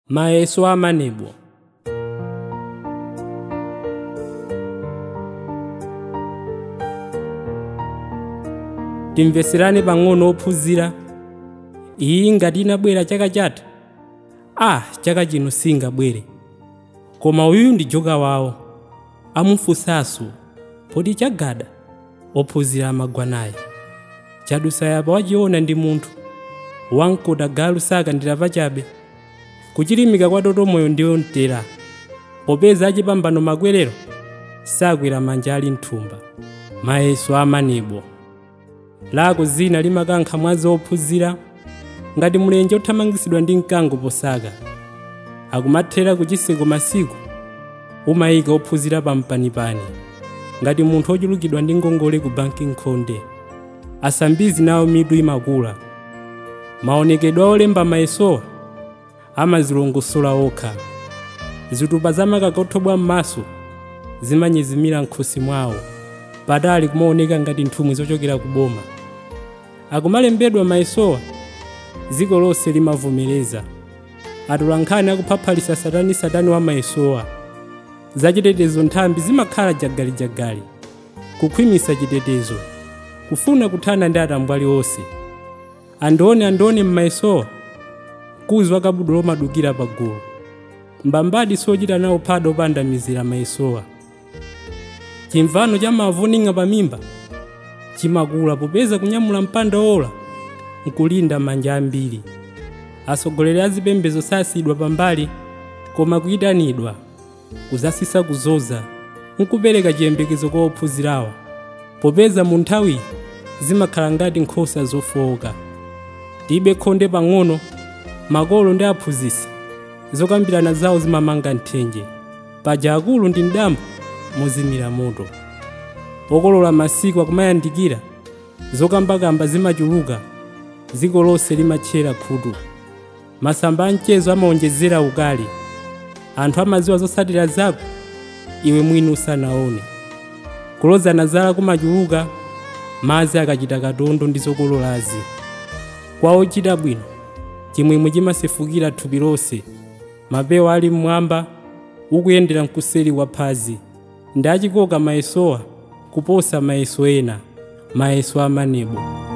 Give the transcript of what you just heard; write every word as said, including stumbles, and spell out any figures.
Mayeso amanebo. Timveserane pang'ono ophunzira. Iyi ngati inabwera chaka chatha. Ah, chaka chino singabwere. Koma uyu ndi joka wawo. Amufunsanso poti chagada ophunzira amagwanayi. Chadusa yapa wachiona ndi munthu. Wankoda galu sakandira pachabe. Kuchilimika kwa toto moyo ndiwo mtera. Popeza achipambano makwerero sakwera manja ali mthumba. Mayeso amanebo. Lako zina limakankha mwazi ophunzira ngati mlenje othamangisidwa ndi mkango posaka. Akumathera kuchiseko masiku umayika ophunzira pampanipani ngati munthu ochulukidwa ndi ngongole ku banki nkhonde. Asambizi nawo mitu imakula. Maonekedwe olemba mayesowa amazilongosola okha. Zitupa zamakakothobwa m'maso zimanyezimira nkhosi mwawo patali kumaoneka ngati nthumwi zochokera ku boma. Akumalembedwa mayesowa dziko lonse limavomereza. Atolankhani akuphaphalisa satani satani wa mayesowa. Zachitetezo nthambi zimakhala jagali-jagali kukhwimisa chitetezo, kufuna kuthana ndi atambwali onse. Andone andone m'mayesowa kuzwa kabudo lomadukira pagulu. Mbambadi sochita nawo phada opanda mizira mayesowa. Chimvano cha mavu oninga pamimba chimakula popeza kunyamula mpanda ola nkulinda manja ambiri. Asogoleri azipembezo sasidwa pambali koma kuyitanidwa kuzasisa kuzoza nkupereka chiyembekezo kwa ophunzirawa popeza mu nthawi zimakhala ngati nkhosa zofowoka. Tibe khonde pang'ono makolo ndi aphunzitsi zokambirana zawo zimamanga nthenje. Paja akulu ndi mdambo mozimira moto. Okolola masiku akumayandikira zokambakamba zimachuluka dziko lonse limatchera khutu. Masamba amchezo amaonjezera ukali. Anthu amaziwa zotsatira zako iwe mwini usanaone. Kulozana zala kumachuluka madzi akachita katondo ndi zokololazi. Kwa ochita bwino chimwemwe chimasefukira thupi lonse. Mapewa ali mmwamba ukuyendera mkuseri wa phazi. Ndi achikoka mayesowa kuposa mayeso ena. Mayeso amanebo.